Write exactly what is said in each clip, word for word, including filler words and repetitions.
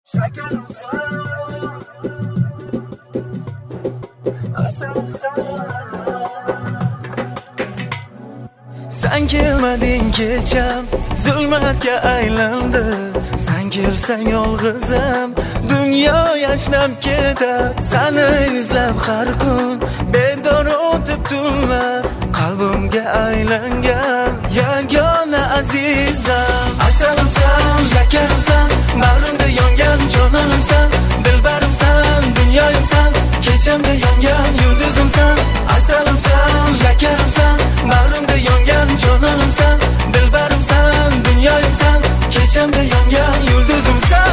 Sen kelmading kecham zulmatga aylandi. Sen kelsang yolg'izim dunyo yashnab ketar. Seni izlab har kun bedor o'tib tunlar, qalbimga aylangan yagona azizam. Asalimsan, shakarimsan, bag'rimda yongan jonimsan, dilbarimsan, dunyoyimsan, kechamda yongan yulduzimsan. Asalimsan, shakarimsan, bag'rimda yongan jonimsan, dilbarimsan, dunyoyimsan, kechamda yongan yulduzimsan.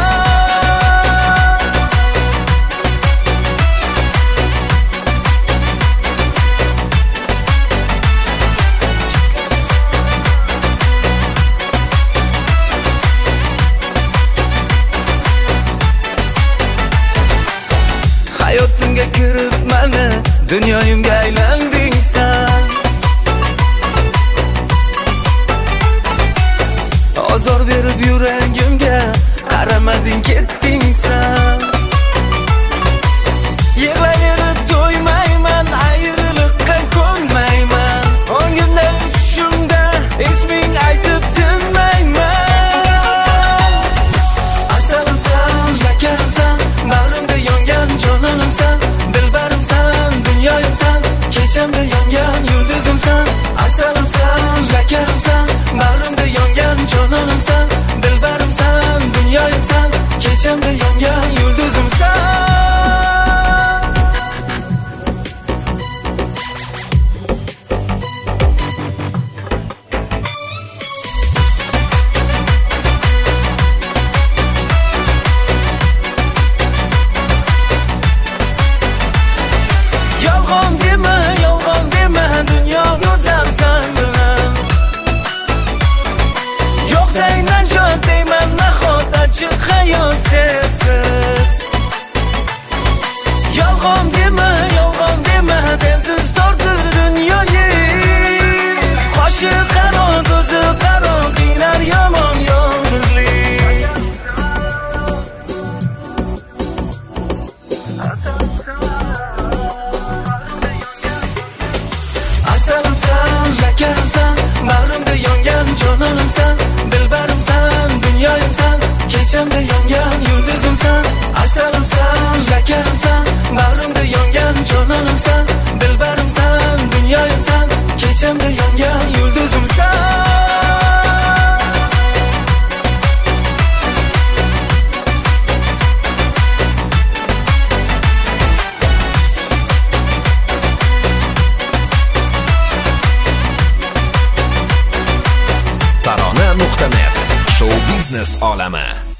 Hayotimga kirib mana dunyoyimga aylanding sen. Azor berib yuragimga qaramading ketding sen. Yig'layverib to'ymayman, ayriliqqa ko'nmayman. Ongimda tushimda isming aytib tinmayman. Asalimsan, shakarimsan, bag'rimda yongan jonimsan, dilbarimsan, dunyoyimsan, kechamda yongan yulduzimsan. Asalimsan, shakarimsan, bag'rimda yongan jonimsan, dilbarimsan, dunyoyimsan, kechamda yongan yulduzimsan. Yolg'on dema, yolg'on dema, dunyo go'zal sen bilan. Yo'q deyman, jot deyman, nahot achchiq hayot sensiz. Yolg'on dema, yolg'on dema, sensiz tortir dunyoyim. Qoshi qaro, ko'zi qaro, qiynar yomon yolg'izlik. Asalimsan, shakarimsan, bag'rimda yongan jonimsan, dilbarimsan, dunyoyimsan, kechamda yongan yulduzimsan. Asalimsan, shakarimsan, bag'rimda yongan jonimsan, dilbarimsan, dunyoyimsan, kechamda yongan yulduzimsan. tarona nuqta net Show biznes olami.